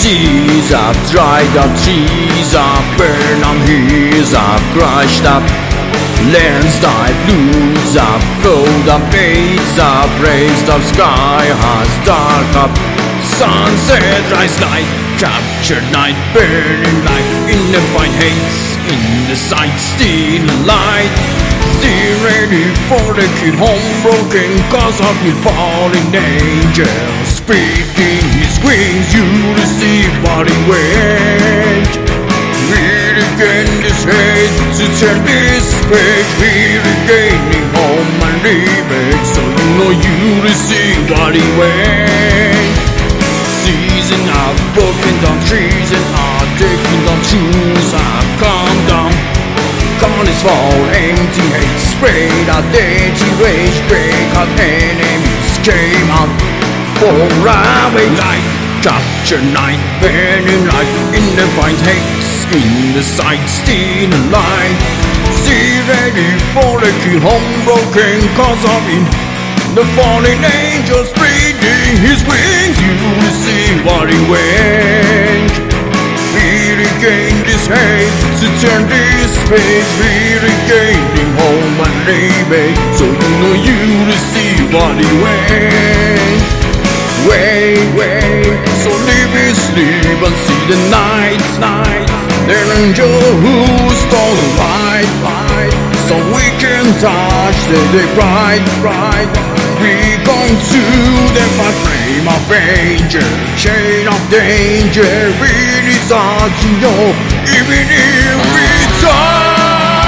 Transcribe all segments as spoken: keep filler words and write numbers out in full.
Seas are dried up, trees are burned on, hills are crushed up, lands died, blues are flowed up, days are raised up, sky has dark up, sunset, rise, night, captured night, burning light, in the fight, hates, in the sight, steal light, still ready for the kid, home broken, cause of the falling angel, speaking his wings, you receive what he went. Read again this hate, to turn this page, read again the home and leave it, so you know you receive what he went. Season are broken down, trees and are taking down, shoes are come down. Gone is fall, empty hate, sprayed out, dirty rage, break out, enemies came out. For highway light, capture night, burning light, in the fight, hates, in the sight, still alive. See ready for the kill, home broken, cause of him. The falling angel spreading his wings, you will see what he went. We regain this hate, to turn this page, we regaining home and leaving, so you know you will see what he went. Wait, wait, so live is live and see the night, night. The angel who stole the light, light, so we can touch the day bright, bright. We going to the far frame of danger, chain of danger. Really start to know, even if we die.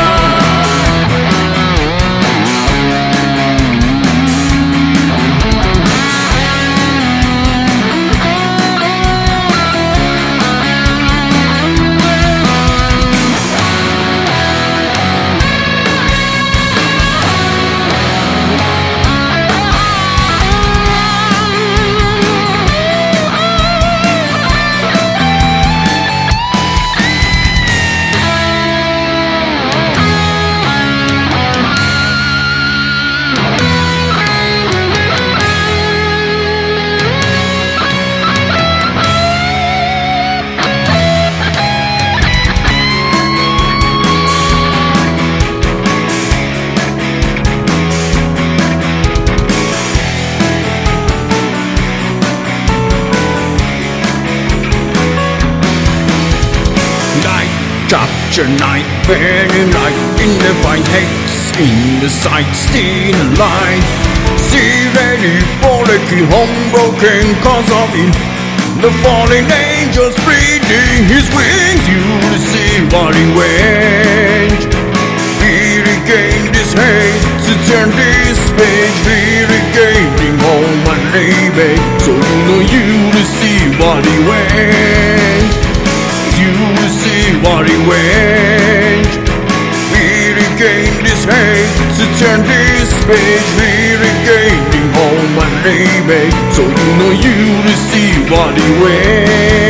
Capture night, burning light, in the fight, hates, in the sight, still alive. See ready for the kill, home broken, cause of him. The falling angel spreading his wings, you will see what he went. We regain this hate, to turn this page, we regaining home and leaving, so you know you will see what he went. You will see what he went. We regain this hate, to turn this page, we regaining home and leaving, so you know you will see what he went.